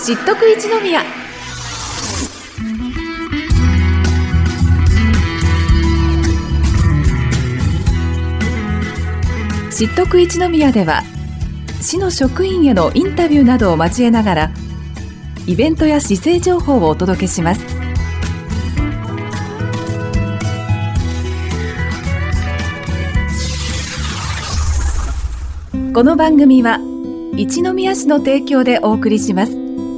知っとく一宮。知っとく一宮では、市の職員へのインタビューなどを交えながら、イベントや市政情報をお届けします。この番組は一宮市の提供でお送りします。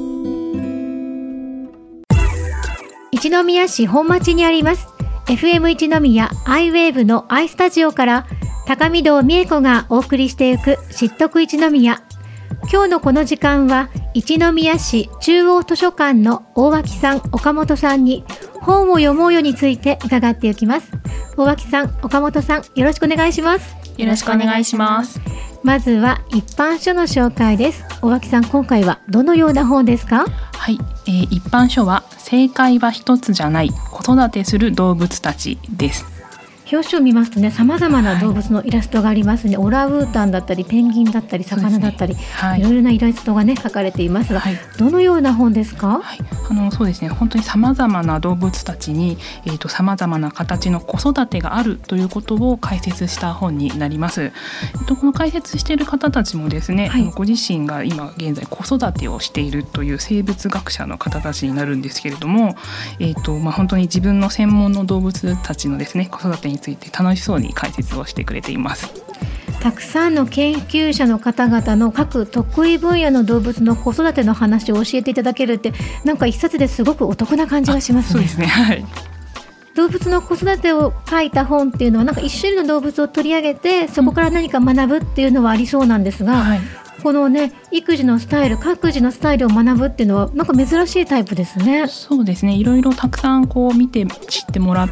一宮市本町にあります FM 一宮アイウェーブのアイスタジオから高見堂美恵子がお送りしていく知っとく一宮。今日のこの時間は一宮市中央図書館の大脇さん、岡本さんに本を読もうよについて伺っていきます。大脇さん、岡本さん、よろしくお願いします。 よろしくお願いします。 まずは一般書の紹介です。大脇さん、今回はどのような本ですか？ はい、一般書は正解は一つじゃない、子育てする動物たちです。 表紙を見ますとね、様々な動物のイラストがありますね。オランウータンだったりペンギンだったり魚だったり、いろいろなイラストがね描かれていますが、どのような本ですか？ そうですね、本当に様々な動物たちに様々な形の子育てがあるということを解説した本になります。この解説している方たちもですね、ご自身が今現在子育てをしているという生物学者の方たちになるんですけれども、本当に自分の専門の動物たちのですね子育てについて楽しそうに解説をしてくれています。 たくさんの研究者の方々の各得意分野の動物の子育ての話を教えていただけるって、なんか一冊ですごくお得な感じがしますね。 そうですね、はい。 動物の子育てを書いた本っていうのは、なんか一種類の動物を取り上げてそこから何か学ぶっていうのはありそうなんですが、このね育児のスタイル、各自のスタイルを学ぶっていうのはなんか珍しいタイプですね。 そうですね、いろいろたくさん見て知ってもらって、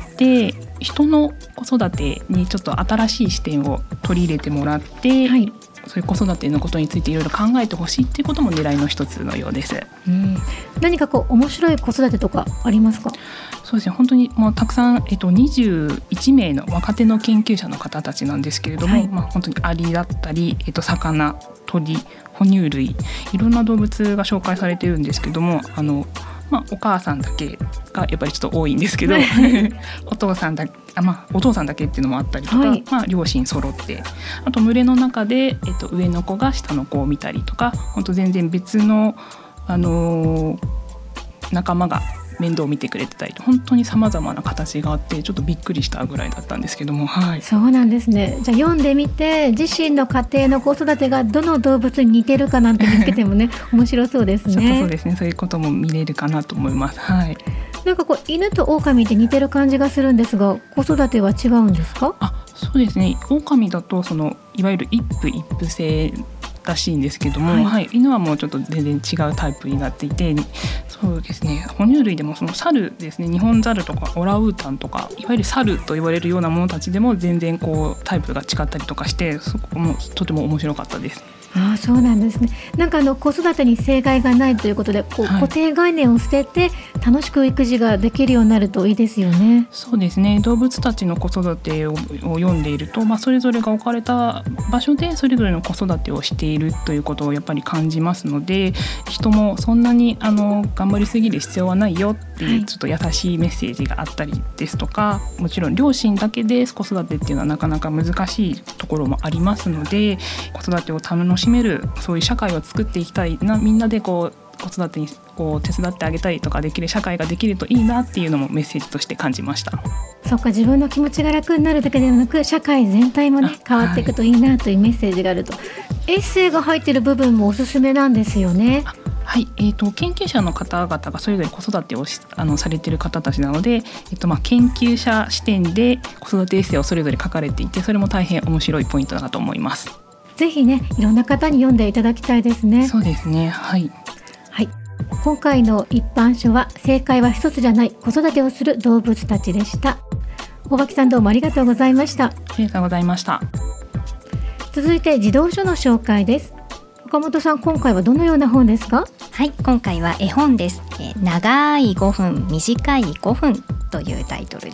人の子育てにちょっと新しい視点を取り入れてもらって、そういう子育てのことについていろいろ考えてほしいっていうことも狙いの一つのようです。 何か面白い子育てとかありますか？ そうですね、本当にもうたくさん、21名の若手の研究者の方たちなんですけれども、本当にアリだったり、魚、鳥、哺乳類、いろんな動物が紹介されているんですけども、お母さんだけがやっぱりちょっと多いんですけどお父さんだけっていうのもあったりとか、両親揃って、あと群れの中で、上の子が下の子を見たりとか、本当全然別の、仲間が面倒を見てくれてたりと、本当に様々な形があって、ちょっとびっくりしたぐらいだったんですけども、 そうなんですね。じゃあ読んでみて、自身の家庭の子育てがどの動物に似てるかなんて見つけてもね面白そうですね。 ちょっとそうですね、そういうことも見れるかなと思います。 なんか犬と狼って似てる感じがするんですが、子育ては違うんですか？ そうですね、狼だといわゆる一夫一夫制らしいんですけども、犬はもうちょっと全然違うタイプになっていて、そうですね、哺乳類でも猿ですね、ニホンザルとかオランウータンとか、いわゆる猿と言われるようなものたちでも全然タイプが違ったりとかして、そこもとても面白かったです。 そうなんですね。なんか子育てに正解がないということで、固定概念を捨てて楽しく育児ができるようになるといいですよね。 そうですね、動物たちの子育てを読んでいると、それぞれが置かれた場所でそれぞれの子育てをしているということをやっぱり感じますので、人もそんなに頑張りすぎる必要はないよっていう、ちょっと優しいメッセージがあったりですとか、もちろん両親だけで子育てっていうのはなかなか難しいところもありますので、子育てを楽しめるそういう社会を作っていきたいな、みんなで子育てに手伝ってあげたりとかできる社会ができるといいなっていうのもメッセージとして感じました。 そうか、自分の気持ちが楽になるだけではなく、社会全体もね変わっていくといいなというメッセージがあると。エッセイが入っている部分もおすすめなんですよね。 研究者の方々がそれぞれ子育てをされている方たちなので、研究者視点で子育てエッセイをそれぞれ書かれていて、それも大変面白いポイントだと思います。 ぜひね、いろんな方に読んでいただきたいですね。 そうですね、 今回の一般書は正解は一つじゃない、子育てをする動物たちでした。大脇さん、どうもありがとうございました。 ありがとうございました。 続いて児童書の紹介です。岡本さん、今回はどのような本ですか？ 今回は絵本です。長い5分短い5分というタイトルです。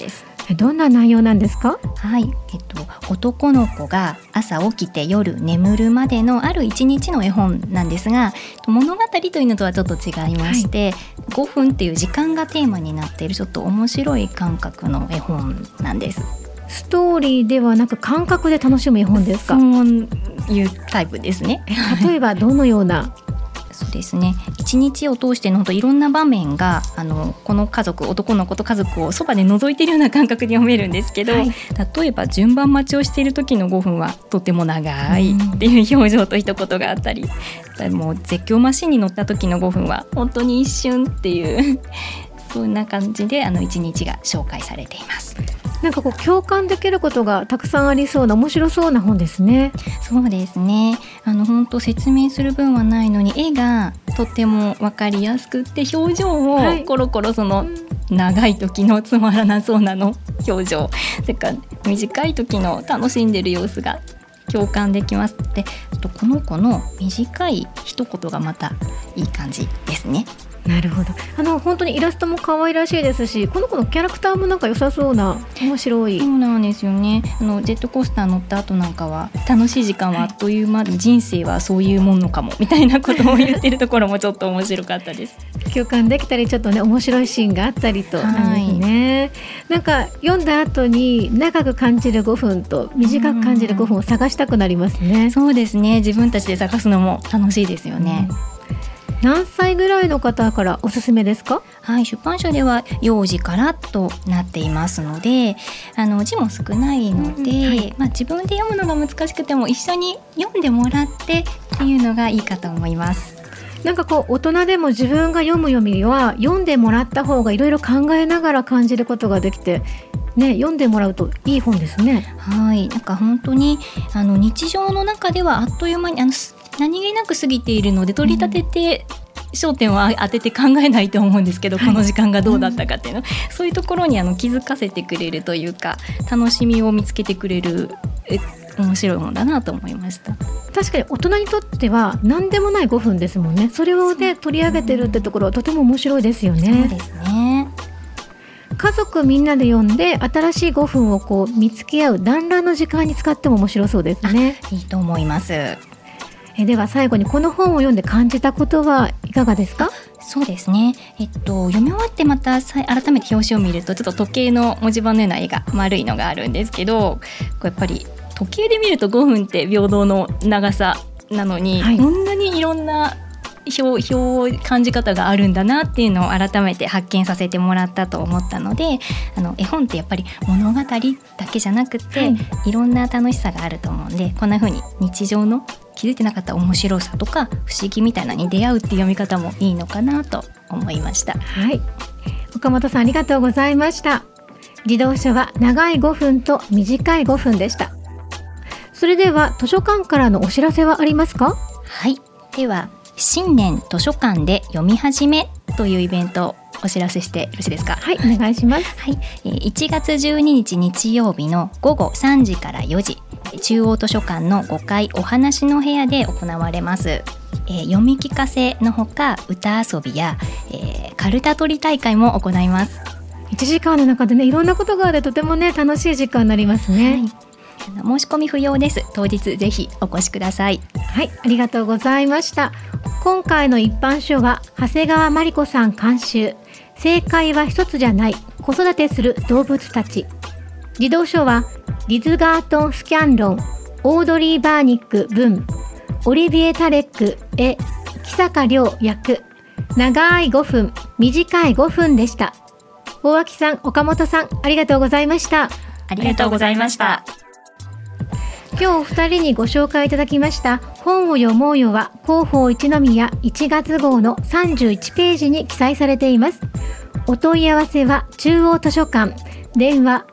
どんな内容なんですか？ はい、男の子が朝起きて夜眠るまでのある一日の絵本なんですが、物語というのとはちょっと違いまして、5分っていう時間がテーマになっているちょっと面白い感覚の絵本なんです。 ストーリーではなく感覚で楽しむ絵本ですか？ そういうタイプですね。 例えばどのような？ そうですね、一日を通してのいろんな場面がこの家族、男の子と家族をそばで覗いているような感覚に読めるんですけど、例えば順番待ちをしている時の5分はとても長いっていう表情と一言があったり、もう絶叫マシンに乗った時の5分は本当に一瞬っていうそんな感じで一日が紹介されています。 なんか共感できることがたくさんありそうな面白そうな本ですね。 そうですね、本当説明する分はないのに絵がとても分かりやすくって表情もコロコロその長い時のつまらなそうなの表情、それから短い時の楽しんでる様子が共感できます。で、この子の短い一言がまたいい感じですね。 なるほど。本当にイラストも可愛らしいですし、この子のキャラクターもなんか良さそうな面白い。 そうなんですよね。ジェットコースター乗った後なんかは楽しい時間はあっという間で、人生はそういうもんのかもみたいなことを言ってるところもちょっと面白かったです共感できたりちょっとね面白いシーンがあったりとなんですね。なんか読んだ後に長く感じる5分と短く感じる5分を探したくなりますね。 そうですね、自分たちで探すのも楽しいですよね。 何歳ぐらいの方からおすすめですか？ はい、出版社では幼児からとなっていますので、字も少ないので、自分で読むのが難しくても一緒に読んでもらってっていうのがいいかと思います。 なんか大人でも自分が読む読みは読んでもらった方がいろいろ考えながら感じることができて、読んでもらうといい本ですね。 はい、なんか本当に日常の中ではあっという間に何気なく過ぎているので、取り立てて焦点を当てて考えないと思うんですけど、この時間がどうだったかっていうの、そういうところに気づかせてくれるというか、楽しみを見つけてくれる面白い本だなと思いました。 確かに大人にとっては何でもない5分ですもんね。それを取り上げてるってところはとても面白いですよね。 そうですね。 家族みんなで読んで新しい5分を見つけ合う団らんの時間に使っても面白そうですね。 いいと思います。 では最後にこの本を読んで感じたことはいかがですか？ そうですね、読み終わってまた改めて表紙を見ると、ちょっと時計の文字盤のような絵が丸いのがあるんですけど、やっぱり時計で見ると5分って平等の長さなのに、こんなにいろんな感じ方があるんだなっていうのを改めて発見させてもらったと思ったので、絵本ってやっぱり物語だけじゃなくて、いろんな楽しさがあると思うんで、こんな風に日常の気づいてなかった面白さとか不思議みたいなのに出会うっていう読み方もいいのかなと思いました。 はい、岡本さんありがとうございました。児童書は長い5分と短い5分でした。それでは図書館からのお知らせはありますか？ はい、では新年図書館で読み始めというイベントをお知らせしてよろしいですか？ はい、お願いします。 はい、1月12日日曜日の午後3時から4時、中央図書館の5階お話の部屋で行われます。読み聞かせのほか歌遊びや、カルタ取り大会も行います。 1時間の中でいろんなことがあってとても楽しい時間になりますね。 申し込み不要です。当日ぜひお越しください。 はい、ありがとうございました。今回の一般書は長谷川真理子さん監修、正解は一つじゃない、子育てする動物たち。児童書はリズ・ガートン・スキャンロン、オードリー・バーニック文、オリビエ・タレック絵、木坂亮役、長い5分短い5分でした。大脇さん、岡本さん、ありがとうございました。 ありがとうございました。 今日お二人にご紹介いただきました本を読もうよは広報一宮1月号の31ページに記載されています。お問い合わせは中央図書館、電話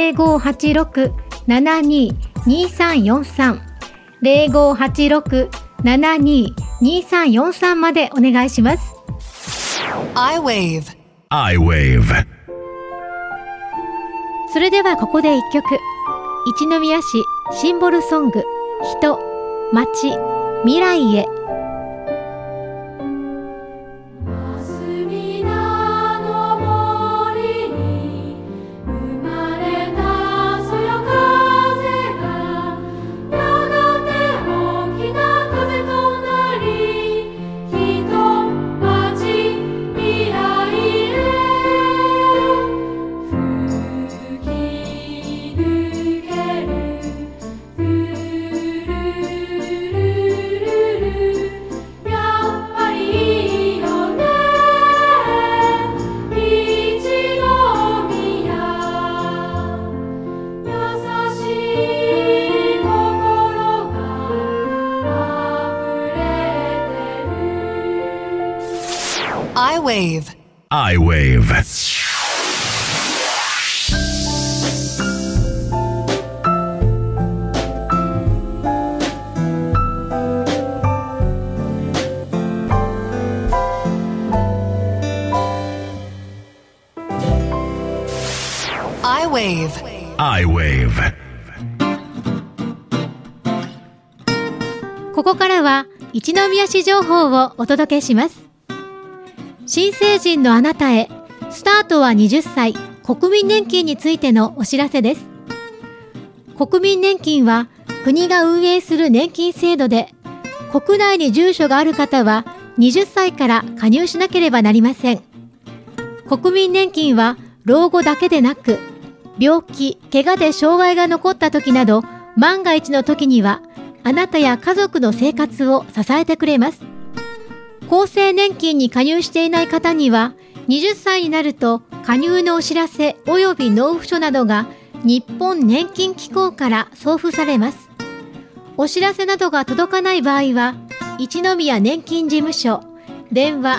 0586-72-2343 0586-72-2343 までお願いします。 I-Wave それではここで一曲、一宮市シンボルソング、人、町、未来へ。 霞の森に生まれ I-Wave ここからは一宮市情報をお届けします。新成人のあなたへ、スタートは20歳、国民年金についてのお知らせです。国民年金は国が運営する年金制度で、国内に住所がある方は20歳から加入しなければなりません。国民年金は老後だけでなく、病気、怪我で障害が残った時など、万が一の時には、あなたや家族の生活を支えてくれます。厚生年金に加入していない方には、20歳になると加入のお知らせ及び納付書などが日本年金機構から送付されます。お知らせなどが届かない場合は、一宮年金事務所、電話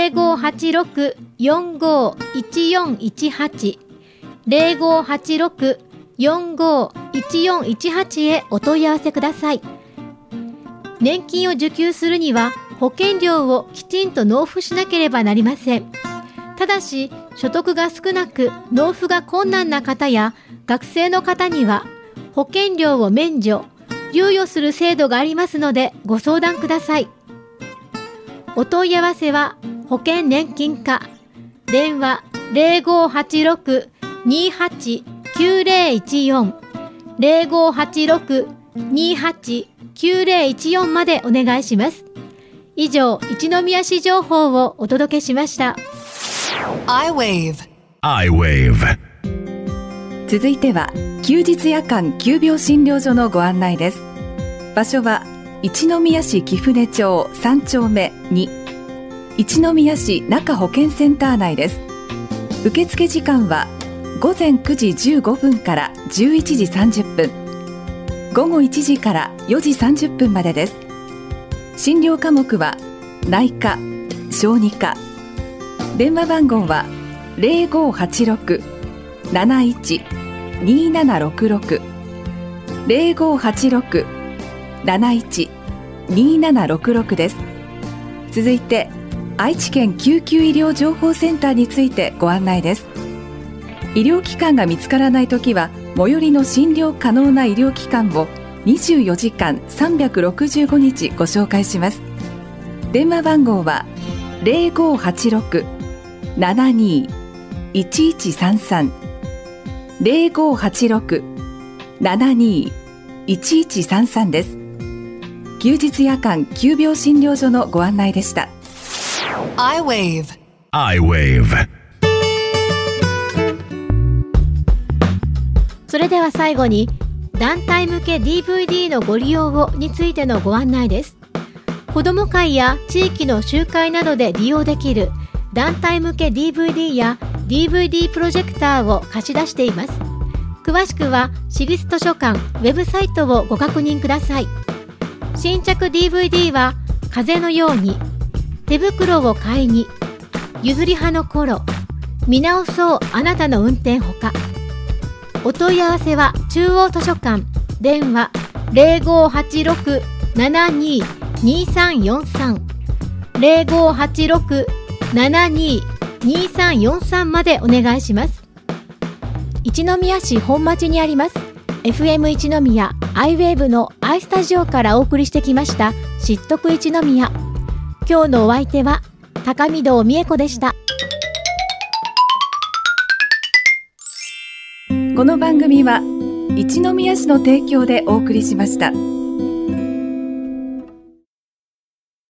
0586-451418 0586-451418 へお問い合わせください。年金を受給するには保険料をきちんと納付しなければなりません。ただし、所得が少なく納付が困難な方や学生の方には保険料を免除、猶予する制度がありますのでご相談ください。お問い合わせは保険年金課、電話 0586-289014 0586-289014 までお願いします。以上、一宮市情報をお届けしました。 I-Wave 続いては休日夜間急病診療所のご案内です。場所は一宮市貴船町3丁目2、一宮市中保健センター内です。受付時間は午前9時15分から11時30分、午後1時から4時30分までです。診療科目は内科、小児科。電話番号は 0586-71-2766 0586-71-2766 です。続いて愛知県救急医療情報センターについてご案内です。医療機関が見つからないときは最寄りの診療可能な医療機関を24時間365日ご紹介します。電話番号は 0586-72-1133 0586-72-1133 です。休日夜間急病診療所のご案内でした。 I-Wave それでは最後に、団体向け DVD のご利用をについてのご案内です。子ども会や地域の集会などで利用できる団体向け DVD や DVD プロジェクターを貸し出しています。詳しくは市立図書館ウェブサイトをご確認ください。新着 DVD は風のように、手袋を買いに、譲り派の頃、見直そうあなたの運転ほか。お問い合わせは中央図書館、電話 0586-72-2343 0586-72-2343 までお願いします。一宮市本町にあります FM 一宮 I-Wave の I スタジオからお送りしてきました知っとく一宮。今日のお相手は高見堂美恵子でした。 この番組は一宮市の提供でお送りしました。